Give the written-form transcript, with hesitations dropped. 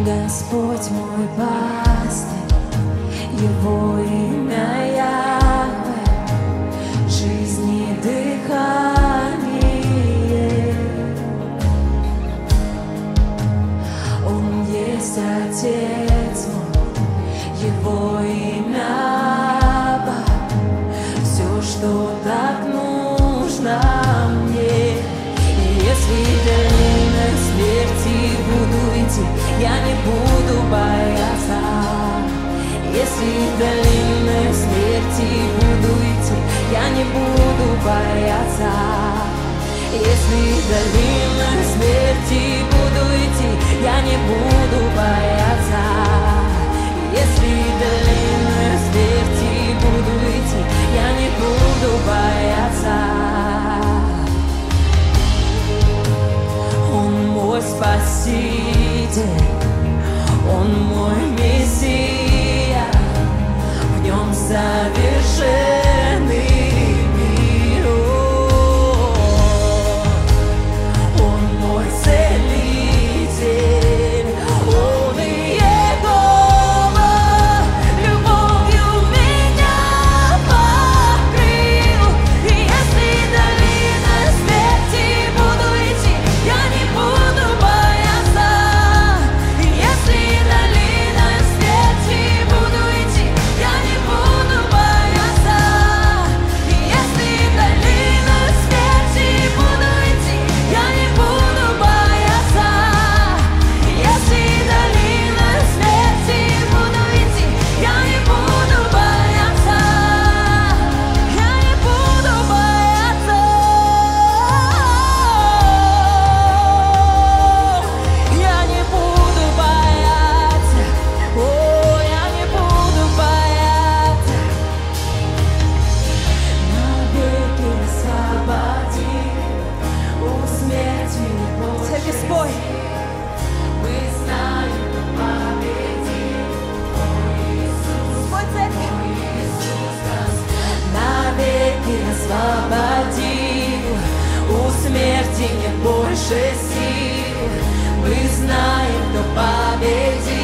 Господь мой пастырь, Его имя Яхве, жизни дыхание. Он есть Отец мой, Его имя Абба, все, что так нужно мне. И если долиной смерти буду идти, я не буду бояться. Если долиной смерти буду идти, я не буду бояться. Если долиной смерти буду идти, я не буду бояться. Если долиной смерти буду идти, я не буду бояться. Он мой Спаситель, Он мой Мессия, в Нем совершенный мир. Он мой Целитель, Он и Иегова, любовью меня покрыл. И если долиной смерти буду идти, я не буду бояться. И если долиной смерти буду идти, я не буду бояться. И если долиной смерти буду идти, я не буду бояться. И если долиной смерти буду идти, я не буду бояться. Я не буду бояться. Я не буду бояться. О, я не буду бояться. Навеки освободи, у смерти не больше сил. Мы знаем, кто победил. О, Иисус, мой Иисус нас навеки освободил. У смерти нет больше сил. Мы знаем, кто победил.